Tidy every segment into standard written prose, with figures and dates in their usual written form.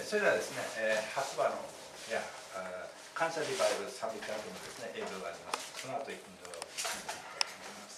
それではですね、初場のや感謝リバイバル賛美歌のですね映像があります。その後1分動画を見ていきたいと思います。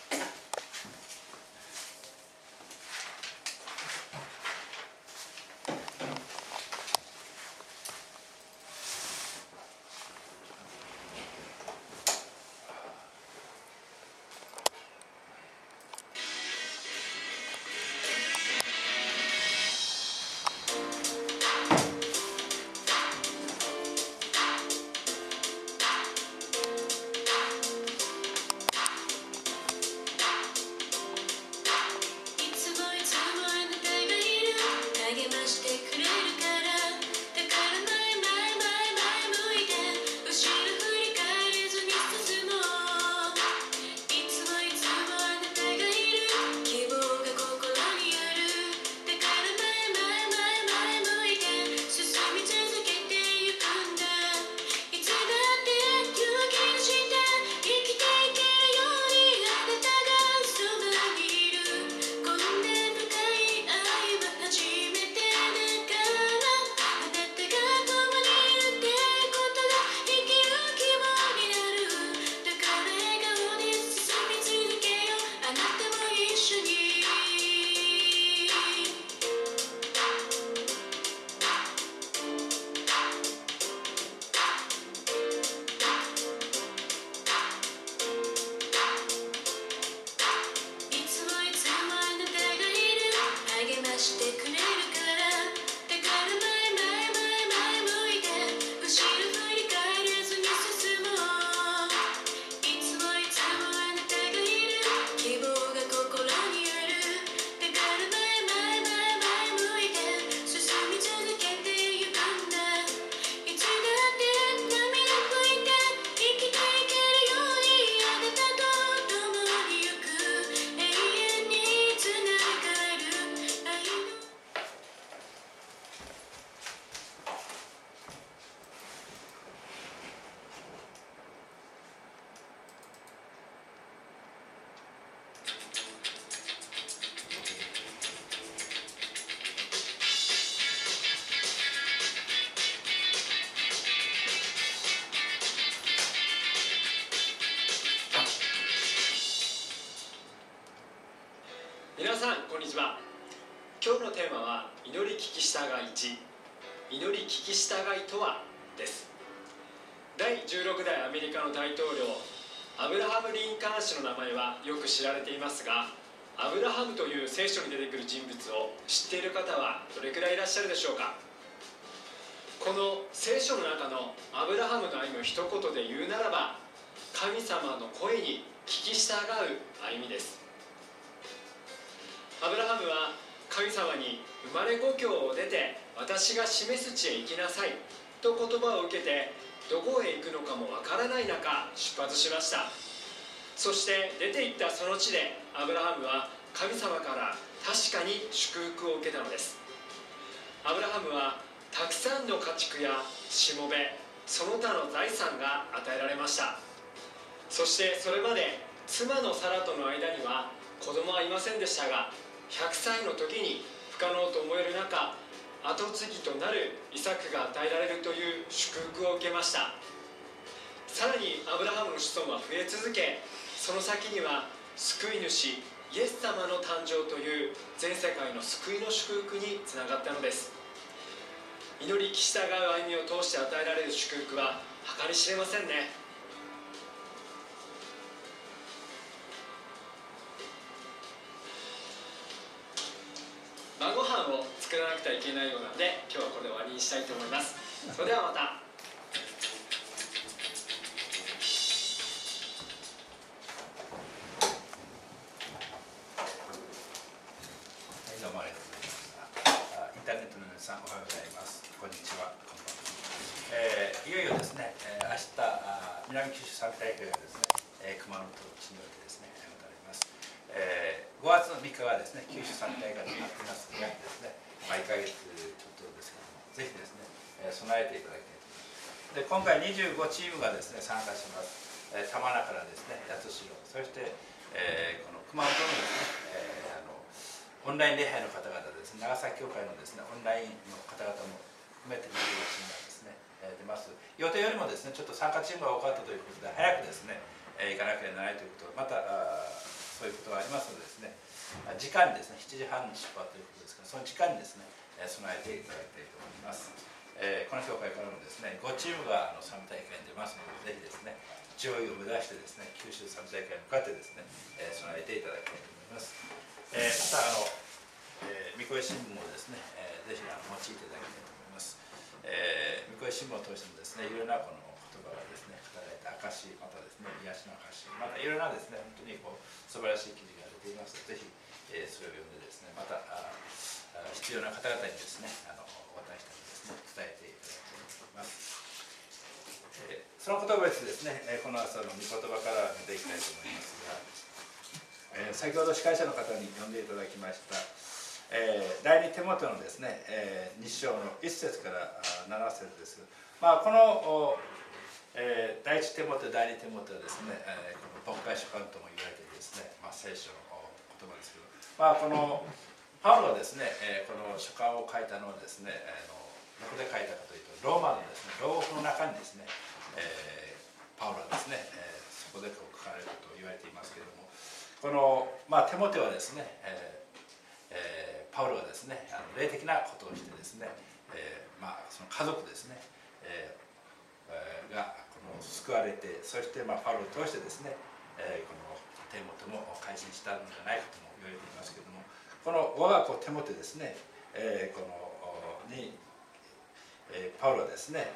皆さんこんにちは。今日のテーマは祈り聞き従い1、祈り聞き従いとはです。第16代アメリカの大統領アブラハム・リンカーン氏の名前はよく知られていますが、アブラハムという聖書に出てくる人物を知っている方はどれくらいいらっしゃるでしょうか。この聖書の中のアブラハムの歩みを一言で言うならば、神様の声に聞き従う歩みです。アブラハムは神様に生まれ故郷を出て私が示す地へ行きなさいと言葉を受けて、どこへ行くのかもわからない中出発しました。そして出て行ったその地でアブラハムは神様から確かに祝福を受けたのです。アブラハムはたくさんの家畜やしもべ、その他の財産が与えられました。そしてそれまで妻のサラとの間には子供はいませんでしたが、100歳の時に不可能と思える中、後継ぎとなるイサクが与えられるという祝福を受けました。さらにアブラハムの子孫は増え続け、その先には救い主イエス様の誕生という全世界の救いの祝福につながったのです。祈り聞き従う歩みを通して与えられる祝福は計り知れませんね。晩ご飯を作らなくてはいけないようなので、今日はこれで終わりにしたいと思います。それではまた。はい、 どうもありがとうございます。インターネットの皆さんおはようございます。こんにちは、こんばんは。いよいよですね、明日南九州三大会がですね、熊本地においてですね持たれます。5月の3日がですね、九州三大会となっていますのでですね、1ヶ月ちょっとですけども、ぜひですね、備えていただきたいと思います。で、今回25チームがですね、参加します。玉名からですね、八代、そして、この熊本のですね、オンライン礼拝の方々ですですね、長崎教会のですねオンラインの方々も含めて見るチームがですね、出ます。予定よりもですねちょっと参加チームが多かったということで早くですね、行かなければならないということまたそういうことがありますのでですね、時間にですね7時半に出発ということですから、その時間にですね備えていただきたいと思います。この教会からもですね5チームがサム大会に出ますので、ぜひですね上位を目指してですね九州サム大会に向かってですね、備えていただきたいと思います。また三越新聞をですね、ぜひ用いていただきたいと思います。三越新聞を通してもですねいろんなこの言葉がですね語られた証、またですね癒しの証、またいろんなですね本当に素晴らしい記事が出ていますので、ぜひ、それを読んでですねまた必要な方々にですね私たちにですね伝えていただきたいと思います。そのことを別ですね、この朝の御言葉から見ていきたいと思いますが、先ほど司会者の方に読んでいただきました、第二テモテのですね、2章の1節から7節です。この、第一テモテ、第二テモテはですね、この本会書簡とも言われているですね、聖書の言葉ですけど、このパウロがですね、この書簡を書いたのはですね、どこで書いたかというと、ローマのですね、牢獄の中にですね、パウロはですね、そこで書かれると言われていますけれども、この、テモテはですね、パウロがですね、霊的なことをしてですね、その家族ですね、がこの救われて、そしてパウロを通してですね、このテモテも改心したのではないかとも言われていますけれども、この我が子テモテですね、このにパウロはですね、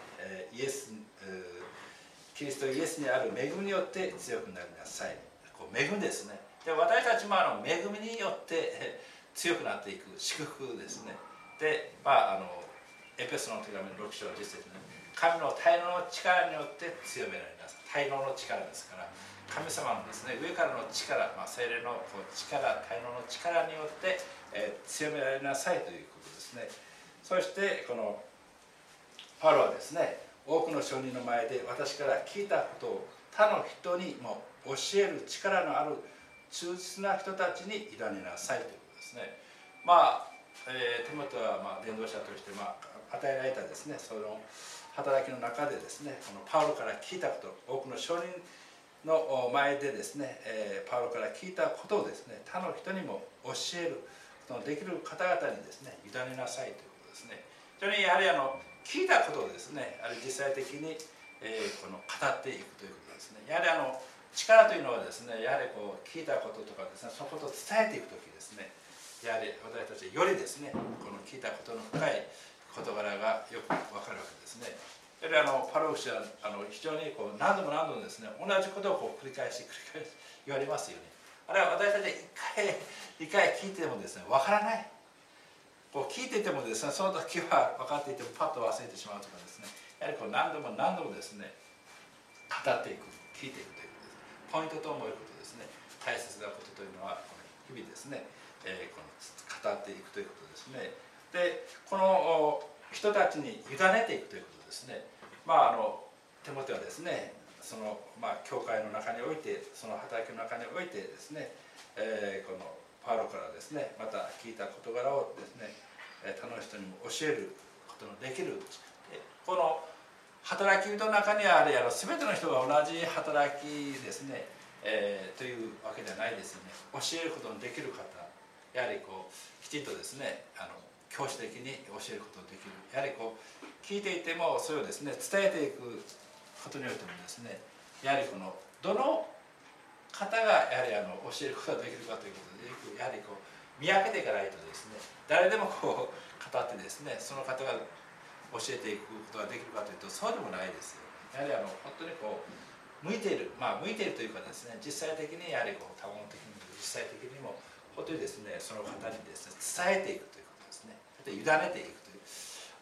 キリストイエスにある恵みによって強くなりなさい。恵みですね。で、私たちも恵みによって強くなっていく祝福ですね。で、エペソの手紙の6章10節ね、神の大能の力によって強められます。大能の力ですから、神様のですね、上からの力、聖霊の力、大能の力によって、強められなさいということですね。そしてこのパウロはですね、多くの証人の前で私から聞いたことを他の人にも教える力のある忠実な人たちに委ねなさいということですね。テモテは伝道者として与えられたですね、その働きの中でですね、このパウロから聞いたこと、多くの証人の前でですね、パウロから聞いたことをですね、他の人にも教えることのできる方々にですね、委ねなさいということですね。非常にやはり聞いたことをですね、実際的に、この語っていくということですね。やはり力というのはですね、やはり聞いたこととかですね、そのことを伝えていくときですね、やはり私たちよりですね、この聞いたことの深い事柄がよくわかるわけですね。やはりパウロ氏は非常に何度も何度もですね、同じことを繰り返し言われますよね。あるいは私たち一回聞いてもですね、わからない。聞いていてもですね、その時は分かっていてもパッと忘れてしまうとかですね、やはり何度も何度もですね、語っていく、聞いていくということです。ポイントと思えることですね、大切なことというのは日々ですね、この語っていくということですね。で、この人たちに委ねていくということですね。テモテはですね、その教会の中において、その働きの中においてですね、このパウロからですね、また聞いた事柄をですね、他の人にも教えることのできる、この働き人の中には全ての人が同じ働きですね、というわけではないですよね。教えることのできる方、やはりきちんとですね、教師的に教えることができる。やはり聞いていてもそれをですね、伝えていくことによってもですね、やはりどの方がやはり教えることができるかということで、やはり見分けていかないとですね、誰でも語ってですね、その方が教えていくことができるかというとそうでもないですよね。やはり本当に向いている、向いているというかですね、実際的にやはり多聞的にも実際的にも本当にですね、その方にですね、伝えていくということですね。委ねていくという、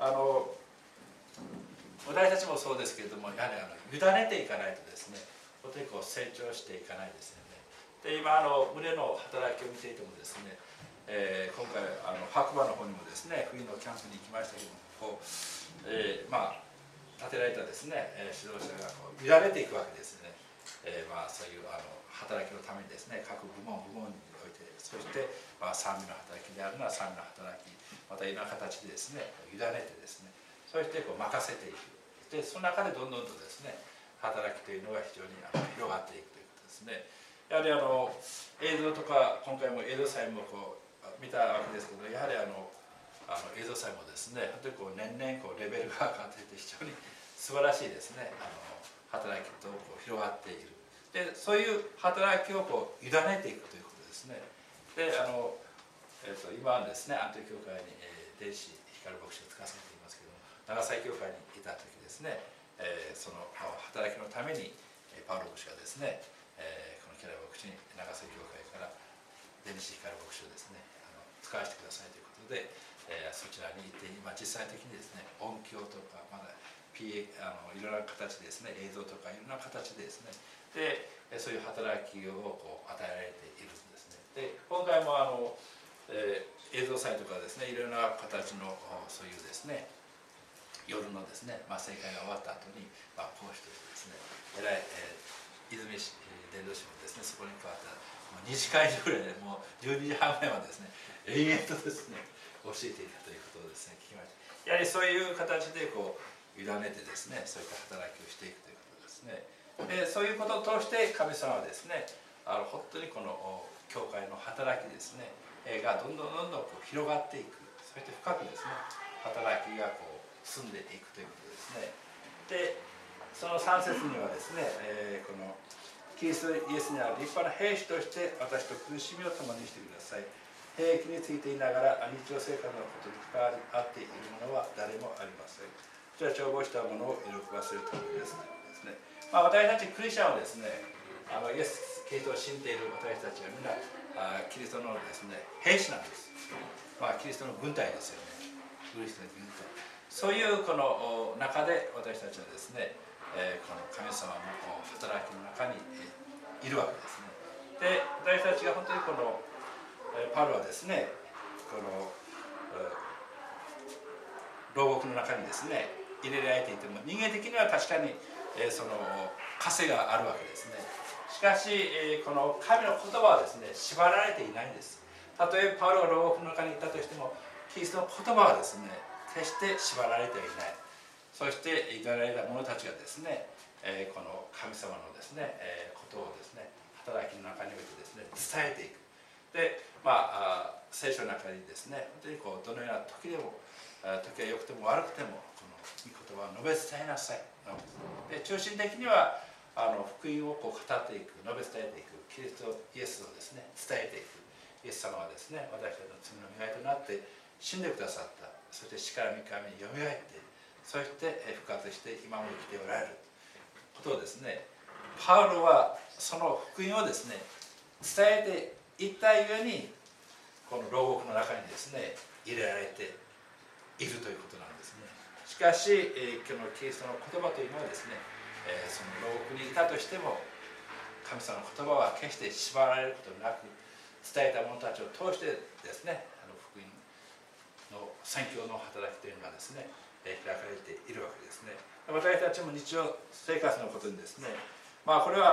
私たちもそうですけれども、やはり委ねていかないとですね、本当に成長していかないですよね。で、今群れの働きを見ていてもですね、今回白馬の方にもですね、冬のキャンプに行きましたけども、立てられたですね、指導者が委ねていくわけですね。そういう働きのためにですね、各部門において、そして賛美の働きであるのは賛美の働き、またいろんな形でですね委ねてですね、そして任せていく。でその中でどんどんとですね働きというのが非常に広がっていくということですね。やはり映像とか今回も映像祭も見たわけですけど、やはり映像祭もですね本当に年々レベルが上がっていて非常に素晴らしいですね働きと広がっている。でそういう働きを委ねていくということですね。で今はですね安定教会に、電子光牧師をつかせていますけども、長崎教会にいた時ですね、その働きのためにパウロ牧師がですね、このキャラ牧師に長崎教会から電子光牧師をですね使わせてくださいということで、そちらに行って今実際的にですね音響とかまだいろんな形でですね映像とかいろんな形でですねでそういう働きを与えられているんですね。で今回も映像祭とかですねいろんな形のそういうですね夜のですね、正解が終わった後に講師としてですね泉市伝道師もですねそこに加わった2時間以上ぐらいでもう12時半ぐらいまでですね延々とですね教えていたということをですね聞きました。やはりそういう形で委ねてですねそういった働きをしていくということですね。でそういうことを通して神様はですね本当にこの教会の働きですねがどんどん広がっていく、そして深くですね働きが進んでいくということですね。でその3節にはですね、このキリストイエスにある立派な兵士として私と苦しみを共にしてください。兵役についていながら日常生活のことに関わり合っている者は誰もありません。それは帳簿したものを喜ばせるためです。私たちクリスチャンはですねイエス・キリストを信じている私たちはみんなキリストのですね兵士なんです。キリストの軍隊ですよね。キリストの軍隊。そういうこの中で私たちはですね、この神様の働きの中にいるわけですね。で私たちが本当にこのパウロはですねこの牢獄の中にですね入れられていても人間的には確かにその枷があるわけですね。しかしこの神の言葉はですね縛られていないんです。たとえパウロが牢獄の中にいたとしてもキリストの言葉はですね決して縛られてはいない。そして生かれた者たちがですねこの神様のですねことをですね働きの中においてですね伝えていく。で聖書の中にですね本当にどのような時でも時は良くても悪くてもこの御言葉を述べ伝えなさい。で中心的には福音を語っていく、述べ伝えていく、キリストイエスをですね伝えていく。イエス様はですね私たちの罪の磨いとなって死んでくださった。そして死から3日目によみがえって、そして復活して今も生きておられることをですねパウロはその福音をですね伝えていったゆえにこの牢獄の中にですね入れられているということなんですね。しかしこのキリストの言葉というのはですねその牢獄にいたとしても神様の言葉は決して縛られることなく伝えた者たちを通してですね福音の宣教の働きというのがですね開かれているわけですね。私たちも日常生活のことにですねこれは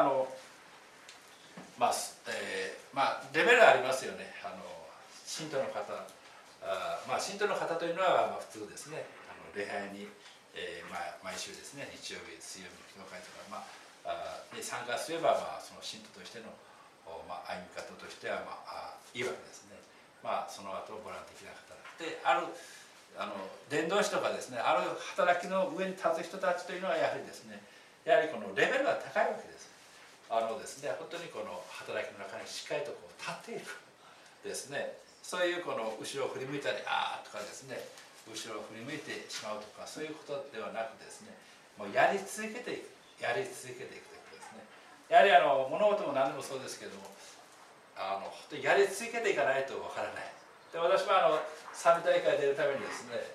レベルがありますよね。信徒の方信徒の方というのは普通ですね礼拝に、毎週ですね日曜日水曜日の教会とか、に参加すれば、その信徒としての、歩み方としてはいいわけですね。その後ボランティア的な方である伝道師とかですねある働きの上に立つ人たちというのはやはりですねこのレベルが高いわけです。ですね本当にこの働きの中にしっかりと立っているですね。そういうこの後ろを振り向いたりとかですね後ろを振り向いてしまうとかそういうことではなくですねもうやり続けていくということですね。やはり物事も何でもそうですけども本当にやり続けていかないとわからない。で私は賛美大会出るためにですね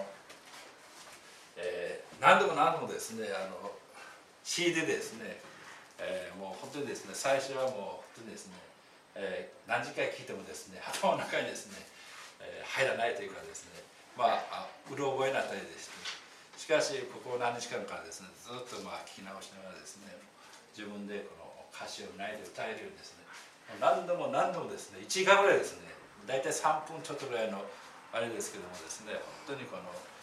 何度もですねCD でですね、もう本当にですね最初はもう本当にですね、何十回聴いてもですね頭の中にですね、入らないというかですねうろ覚えになったりですね。しかしここ何日間からですねずっと聞き直しながらですね自分でこの歌詞をないで歌えるようにですね何度もですね1時間ぐらいですね大体3分ちょっとぐらいのあれですけどもですね、本当に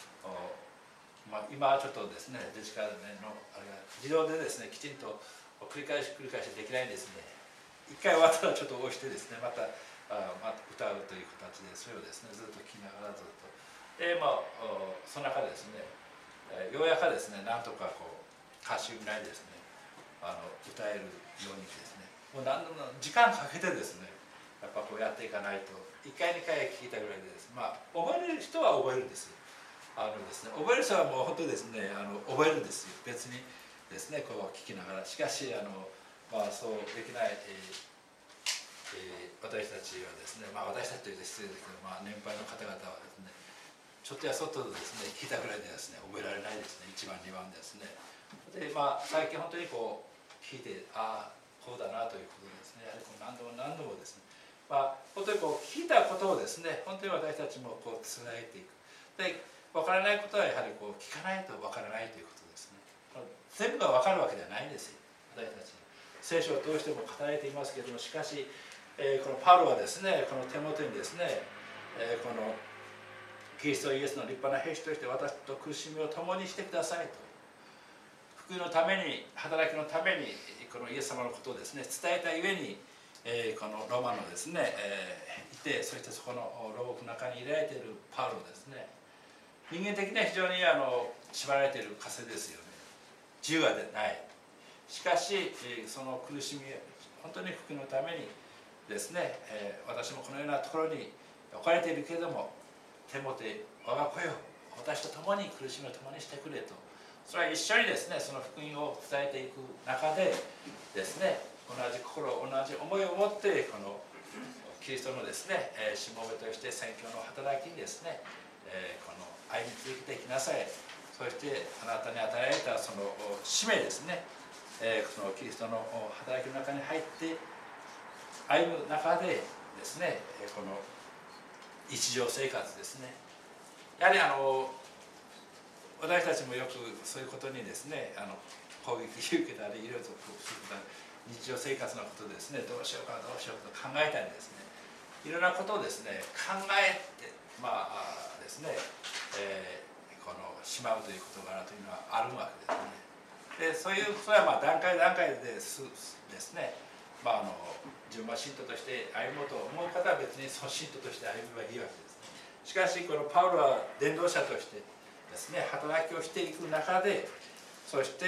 今はちょっとですねデジカルのあれが自動でですねきちんと繰り返しできないんですね。一回終わったらちょっと押してですねまた歌うという形でそれをですねずっと聴きながらずっとでその中でですねようやくですねなんとか歌詞ぐらいですね歌えるようにですねもう何度も時間かけてですねやっぱやっていかないと1回2回聞いたぐらいでです覚える人は覚えるんですよ。ですね、覚える人はもう本当にですね覚えるんですよ。別にですね聞きながらしかしそうできない、私たちはですね私たちというと失礼ですけど年配の方々はですねちょっとやそっとですね聞いたぐらいでですね覚えられないですね1番2番ですね。で最近本当に聞いてこうだなということですねやはり何度も何度もですね本当に聞いたことをですね本当に私たちも伝えていく。で分からないことはやはり聞かないと分からないということですね。全部が分かるわけではないんですよ私たち。聖書を通しても語られていますけれどもしかし、このパウロはですねこの手元にですね、このキリストイエスの立派な兵士として私と苦しみを共にしてくださいと福音のために働きのためにこのイエス様のことをですね伝えたゆえに、このローマのですね、いてそしてそこの牢獄の中に入れられているパウロですね人間的には非常に縛られている枷ですよね。自由はない。しかしその苦しみ本当に福音のためにですね、私もこのようなところに置かれているけれどもテモテ我が子よ私と共に苦しみを共にしてくれとそれは一緒にですねその福音を伝えていく中でですね同じ心同じ思いを持ってこのキリストのですねしもべとして宣教の働きにですねこの歩み続けていきなさい。そしてあなたに与えられたその使命ですね、そのキリストの働きの中に入って歩む中でですねこの日常生活ですねやはり私たちもよくそういうことにですね攻撃を受けたりいろいろと日常生活のことでですねどうしようかと考えたりですねいろんなことをですね考えてですね、このしまうという事柄というのはあるわけですね。でそれは段階ですね自分は信徒として歩もうと思う方は別にその信徒として歩めばいいわけですね。しかしこのパウロは伝道者としてですね働きをしていく中でそして、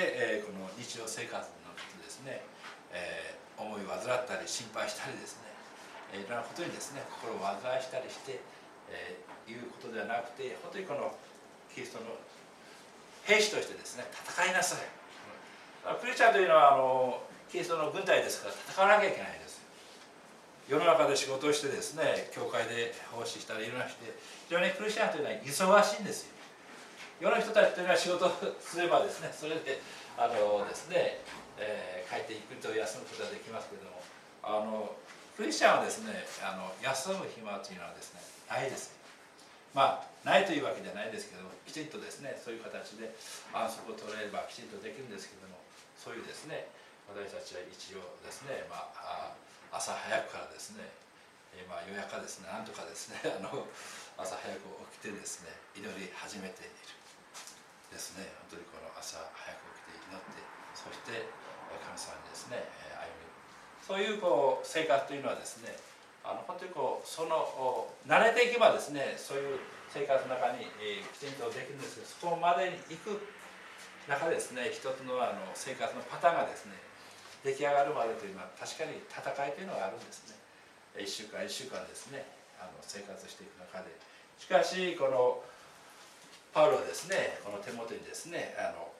この日常生活のことですね、思いを患ったり心配したりですねいろんなことにですね心を煩わしたりしていうことではなくて本当にこのキリストの兵士としてですね戦いなさい。クリスチャンというのはキリストの軍隊ですから戦わなきゃいけないですよ。世の中で仕事をしてですね教会で奉仕したりいろんな人で非常にクリスチャンというのは忙しいんですよ。世の人たちというのは仕事をすればですねそれでですね、帰っていくと休むことができますけれどもクリスチャンはですね休む暇というのはですねないですよ。ないというわけじゃないですけどきちんとですねそういう形で安息を取れればきちんとできるんですけどもそういうですね私たちは一応ですね、朝早くからですね、夜中ですねなんとかですね朝早く起きてですね祈り始めているですね本当にこの朝早く起きて祈ってそして神様にですね歩むそういう生活というのはですね本当に慣れていけばですねそういう生活の中に、きちんとできるんですけどそこまでに行く中でですね一つの生活のパターンがですね出来上がるまでというのは確かに戦いというのがあるんですね。一週間ですね生活していく中でしかしこのパウロはですねこの手元にですね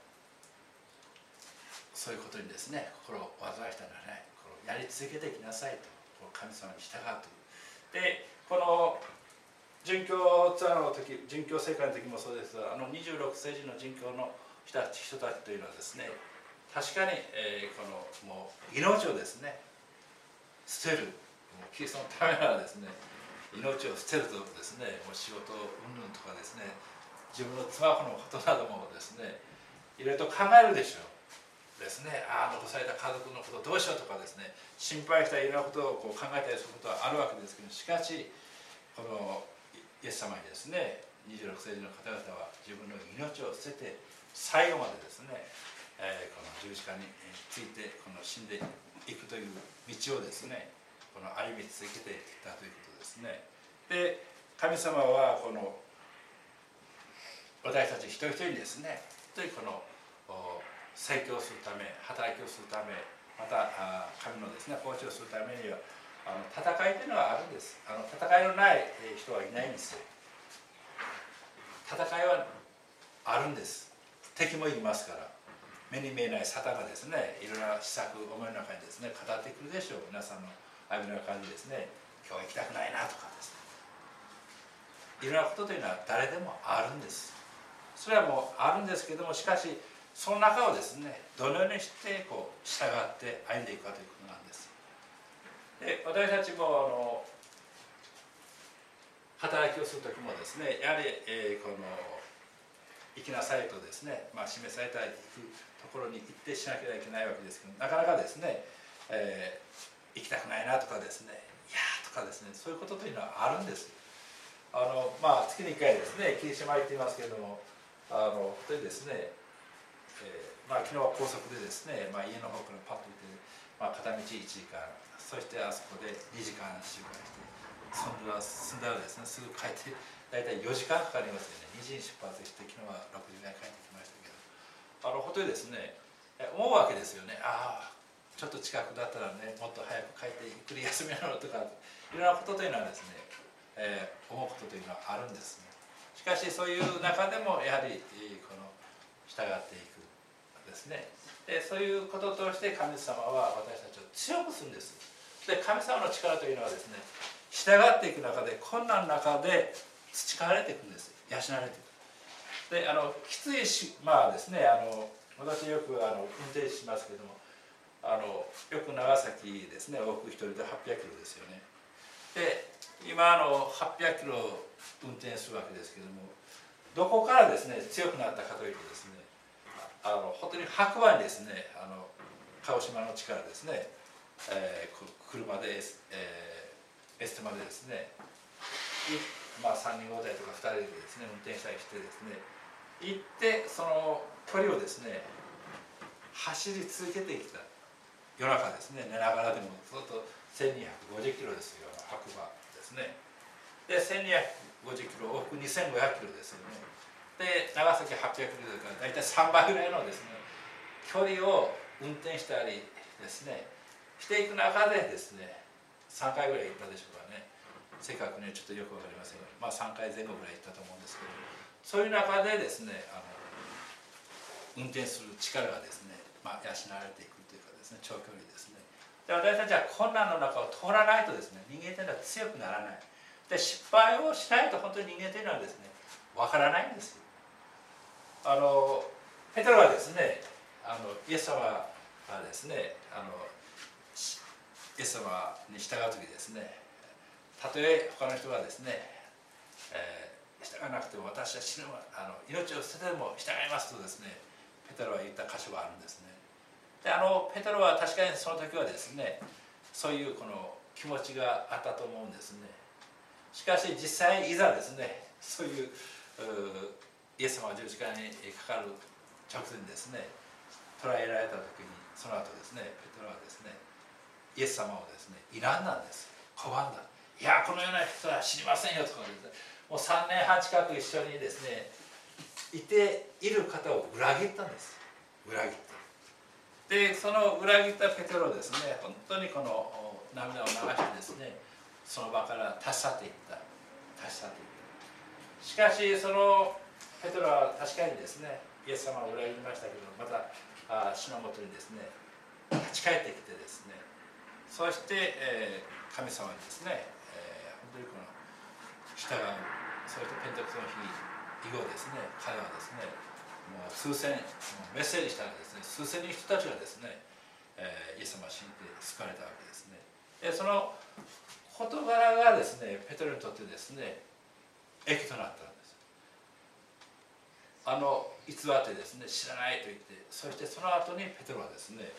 そういうことにですね心を煩わしたのはないやり続けていきなさいと神様に従うというでこの殉教ツアーの時殉教生活の時もそうですが26世紀の殉教の人たちというのはですね確かに、このもう命をですね捨てるキリストのためならですね命を捨てるとですねもう仕事云々とかですね自分の妻のことなどもですねいろいろと考えるでしょうですね残された家族のことどうしようとかですね心配したいろんなことを考えたりすることはあるわけですけどしかしこのイエス様にですね、26世紀の方々は自分の命を捨てて最後までですね、この十字架についてこの死んでいくという道をですね、この歩み続けていったということですね。で、神様はこの私たち一人一人にですね、本当にこの宣教するため、働きをするため、また神のですね、奉仕をするためには戦いというのがあるんです。戦いのない人はいないんですよ。戦いはあるんです。敵もいますから、目に見えないサタンがですね、いろんな施策を思いの中にですね、語ってくるでしょう。皆さんの歩みの中にですね、今日は行きたくないなとかですね、いろんなことというのは誰でもあるんです。それはもうあるんですけども、しかしその中をですね、どのようにしてこう従って歩んでいくかということなんです。で、私たちも働きをする時もですね、やはり、この行きなさいとですね、示された行くところに行ってしなければいけないわけですけど、なかなかですね、行きたくないなとかですね、いやーとかですね、そういうことというのはあるんです。月に1回ですね、霧島行っていますけれども、本当にですね、昨日は高速でですね、家の方からパッと行って、片道1時間、そしてあそこで2時間周回して、そんだらですね、すぐ帰って、大体4時間かかりますよね。2時に出発して、昨日は6時ぐらい帰ってきましたけど、本当にですね、思うわけですよね。ちょっと近くだったらね、もっと早く帰ってゆっくり休みなのとか、いろんなことというのはですね、思うことというのはあるんですね。しかしそういう中でもやはりこの従っていくですね。で、そういうこととして神様は私たちを強くするんです。で、神様の力というのはですね、従っていく中で、困難の中で培われていくんです。養われていく。で、きついですね、私よく運転しますけども、よく長崎ですね、往復1人で800キロですよね。で、今800キロ運転するわけですけども、どこからですね強くなったかというとですね、本当に白馬にですね、鹿児島の地からですね、車でエステまでですね、3人交代とか2人でですね運転したりしてですね、行ってその距離をですね走り続けてきた。夜中ですね、寝ながらでもずっと1250キロですよ、白馬ですね。で、1250キロ往復2500キロですよね。で、長崎800キロだから大体3倍ぐらいのですね距離を運転したりですねしていく中でですね、3回ぐらい行ったでしょうかね。正確にちょっとよく分かりませんが、3回前後ぐらい行ったと思うんですけど、そういう中でですね運転する力がですね、養われていくというかですね、長距離ですね。で、私たちは困難の中を通らないとですね、人間というのは強くならない。で、失敗をしないと本当に人間というのはですねわからないんですよ。ペテロはですね、イエス様がですね、イエス様に従う時ですね、たとえ他の人がですね、従わなくても私は死ぬ命を捨ててでも従いますとですね、ペテロは言った箇所があるんですね。で、ペテロは確かにその時はですね、そういうこの気持ちがあったと思うんですね。しかし実際いざですね、そういうイエス様が十字架にかかる直前にですね捕らえられた時に、その後ですねペテロはですねイエス様をですね睨んだんです。拒んだ。いや、このような人は知りませんよとかですね、もう3年半近く一緒にですねいている方を裏切ったんです。裏切った。で、その裏切ったペテロをですね、本当にこの涙を流してですね、その場から立ち去っていった。立ち去っていった。しかしそのペテロは確かにですねイエス様を裏切りましたけど、また主のもとにですね立ち返ってきてですね、そして、神様にですね、本当にこの従う。そしてペンテコステの日以後ですね、彼はですねもう数千、メッセージしたらですね数千人人たちがですね、イエス様を信じて救われたわけですね。で、その事柄がですねペテロにとってですね益となったんです。偽ってですね知らないと言って、そしてその後にペテロはですね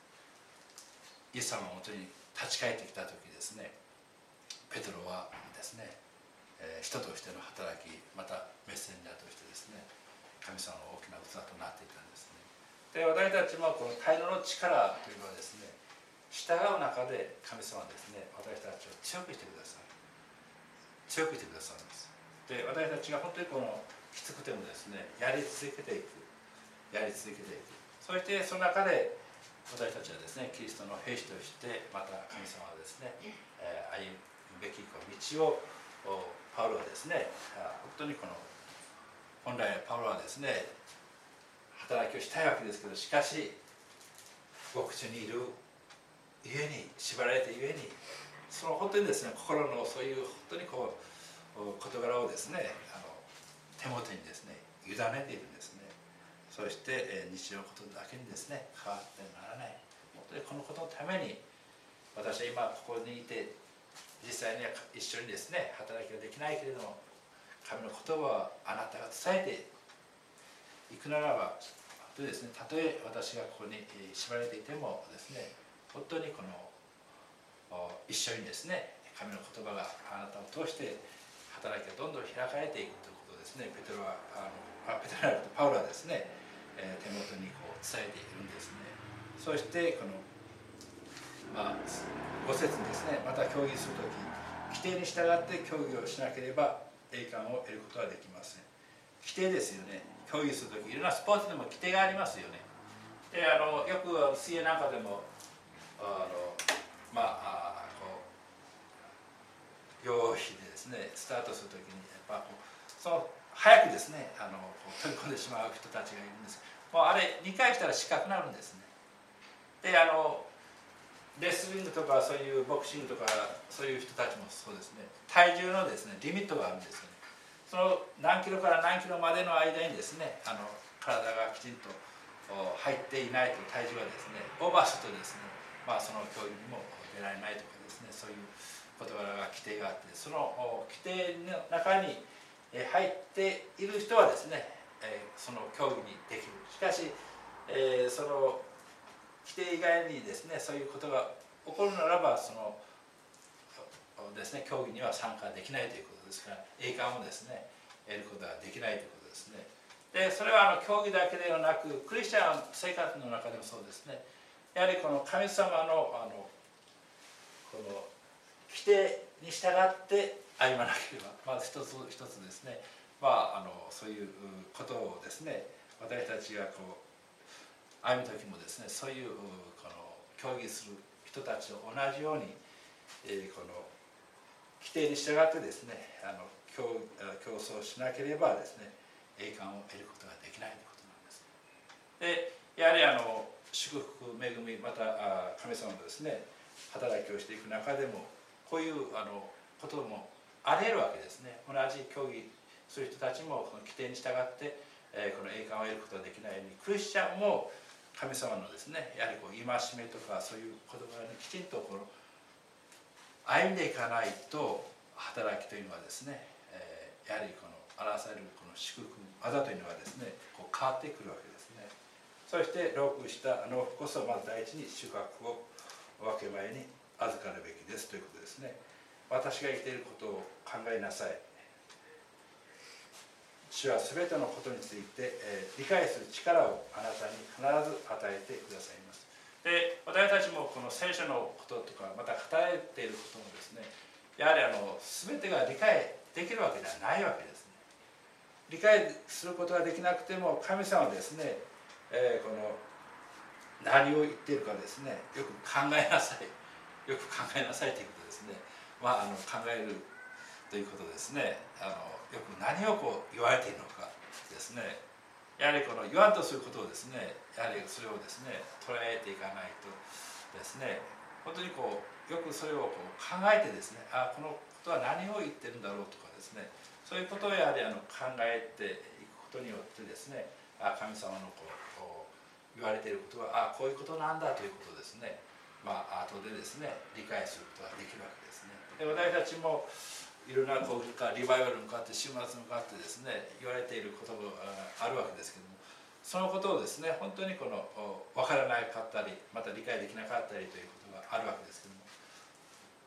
イエス様のもとに立ち返ってきた時ですね、ペテロはですですね、人としての働き、またメッセンジャーとしてですね、神様の大きな器となっていたんですね。で、私たちもこの態度の力というのはですね、従う中で神様はですね、私たちを強くしてくださる。強くしてくださるんです。で、私たちが本当にこのきつくてもですね、やり続けていく。やり続けていく。そしてその中で私たちはですね、キリストの兵士としてまた神様はですね、歩むべき道をパウロはですね、本当にこの本来パウロはですね、働きをしたいわけですけど、しかし獄中にいるゆえに、縛られてゆえに、その本当にですね、心のそういう本当にこう事柄をですね、手元にですね委ねているんですね。そして、日常のことだけにですね変わってならない。本当にこのことのために私は今ここにいて、実際には一緒にですね働きができないけれども、神の言葉をあなたが伝えていくならば、本当にですね、たとえ私がここに縛られていてもですね、本当にこの一緒にですね神の言葉があなたを通して働きがどんどん開かれていくということをですね、パウロはですね、手元にこう伝えているんですね。そしてこの、5節にですね、また競技するとき規定に従って競技をしなければ栄冠を得ることはできません。規定ですよね。競技するとき、いろんなスポーツでも規定がありますよね。で、よく水泳なんかでも用意でですね、スタートするときにやっぱその早くですね飛び込んでしまう人たちがいるんです。もうあれ2回したら失格になるんですね。で、レスリングとかそういうボクシングとかそういう人たちもそうですね、体重のですねリミットがあるんですよね。その何キロから何キロまでの間にですね、体がきちんと入っていないと体重がですねオーバーするとですね、その競技にも出られないとかですね、そういう事柄が規定があって、その規定の中に入っている人はですね、その競技にできる。しかし、その規定以外にですねそういうことが起こるならば、そのですね競技には参加できないということですから、栄冠をですね得ることができないということですね。で、それは競技だけではなく、クリスチャン生活の中でもそうですね。やはりこの神様のこの規定に従って歩まなければ、まず一つ一つですね、そういうことをですね、私たちがこう歩む時もですね、そういうこの競技する人たちと同じように、この規定に従ってですね競争しなければですね栄冠を得ることができないということなんです。で、やはり祝福、恵み、また神様のですね働きをしていく中でも、こういうこともあり得るわけですね。同じ競技する人たちもこの規定に従って、この栄冠を得ることができないように、クリスチャンも神様のですねやはりこう戒めとかそういう言葉にきちんとこの歩んでいかないと、働きというのはですね、やはりこの表されるこの祝福技というのはですねこう変わってくるわけですね。そして労苦した農夫こそまず第一に収穫を分け前に預かるべきですということですね。私が生きていることを考えなさい。主は全てのことについて、理解する力をあなたに必ず与えてくださいます。で、私たちもこの聖書のこととか、また語られていることもですね、やはり全てが理解できるわけではないわけですね。理解することができなくても、神様はですね、この何を言っているかですね、よく考えなさい。よく考えなさいということですね。考えるということですね。よく何をこう言われているのかですね。やはりこの言わんとすることをですね、やはりそれをですね捉えていかないとですね、本当にこうよくそれをこう考えてですね、このことは何を言ってるんだろうとかですね、そういうことをやはり考えていくことによってですね、神様のこう言われていることはこういうことなんだということをですね、後でですね理解することができるわけですね。で、私たちもいろんなこうリバイバルに向かって週末に向かってですね言われていることがあるわけですけども、そのことをですね本当にこの分からなかったり、また理解できなかったりということがあるわけですけども、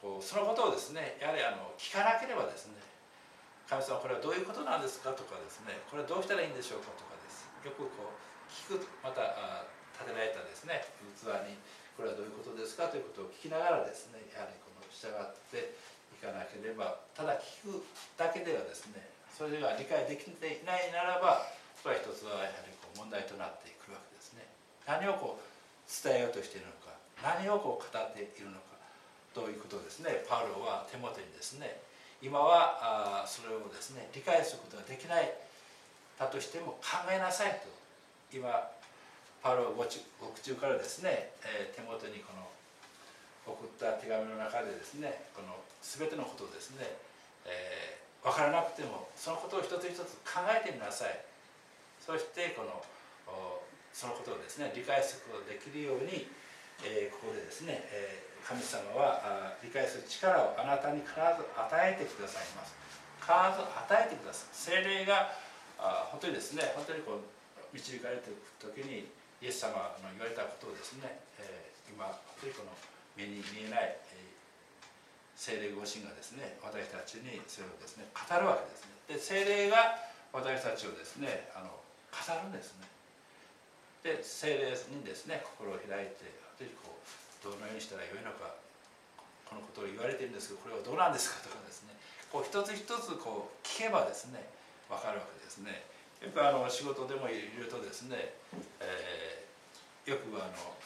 そのことをですねやはり聞かなければですね、神様これはどういうことなんですかとかですね、これはどうしたらいいんでしょうかとかです、よく聞く、また立てられたですね器にこれはどういうことですかということを聞きながらですね、やはり従っていかなければ、ただ聞くだけではですね、それが理解できていないならば、それは一つはやはり問題となってくるわけですね。何を伝えようとしているのか、何を語っているのかということをですね、パウロはテモテにですね、今はそれをですね理解することができないだとしても考えなさいと、今パウロは獄中からですね、テモテに送った手紙の中でですね、全てのことをですね、分からなくてもそのことを一つ一つ考えてみなさい。そしてそのことをですね理解することができるように、ここでですね、神様は理解する力をあなたに必ず与えてくださいます。必ず与えてください。聖霊が本当にですね、本当に導かれていく時にイエス様の言われたことをですね、今本当に目に見えない、聖霊ご神がですね私たちにそれをですね語るわけですね。で聖霊が私たちをですね語るんですね。で聖霊にですね心を開いて、本当にどのようにしたらよいのか、このことを言われているんですけどこれはどうなんですかとかですね、一つ一つ聞けばですね分かるわけですね。よく仕事でもいるとですね、よく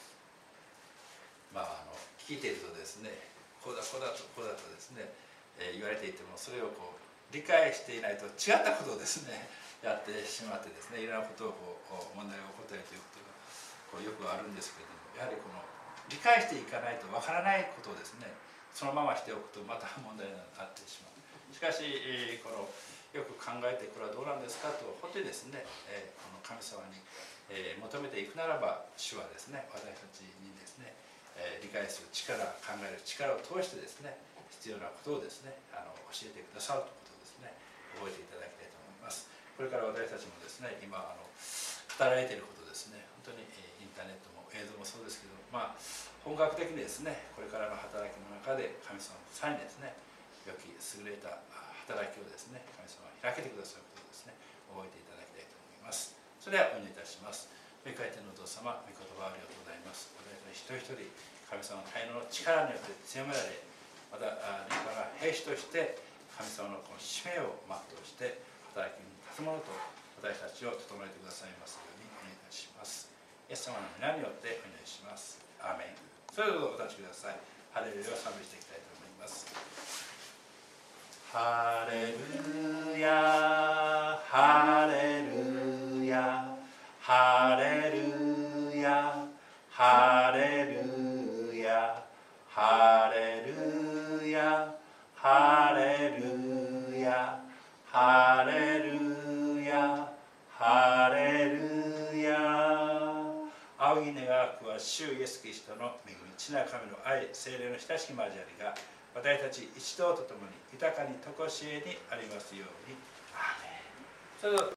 聞いているとですね、こうだとですね、言われていてもそれを理解していないと違ったことをですねやってしまってですね、いろんなことを問題が起こったりということがよくあるんですけれども、やはり理解していかないとわからないことをですねそのまましておくとまた問題になってしまう。しかしよく考えてこれはどうなんですかと本当にですね、この神様に求めていくならば、主はですね私たちにですね理解する力、考える力を通してですね必要なことをですね教えてくださるということをですね覚えていただきたいと思います。これから私たちもですね今語られていることですね、本当にインターネットも映像もそうですけど、本格的にですねこれからの働きの中で神様の際にですね良き優れた働きをですね神様が開けてくださることをですね覚えていただきたいと思います。それではお祈りいたします。御回転のお父様、御言葉ありがとうございます。私たち一人一人神様の大能の力によって強められ、また立派な兵士として神様のこの使命を全うして働きに立つものと私たちを整えてくださいますようにお願いいたします。イエス様の皆によってお祈りします。アーメン。それではお立ちください。ハレルヤを賛美していきたいと思います。ハレルヤハレルヤハレルヤハレルヤハレルヤハレルヤハレルヤハレルヤ。仰ぎ願わくは主イエスキリストの恵み、父なる神の愛、聖霊の親しき交わりが私たち一同とともに豊かに常しえにありますように。アーメン。それでは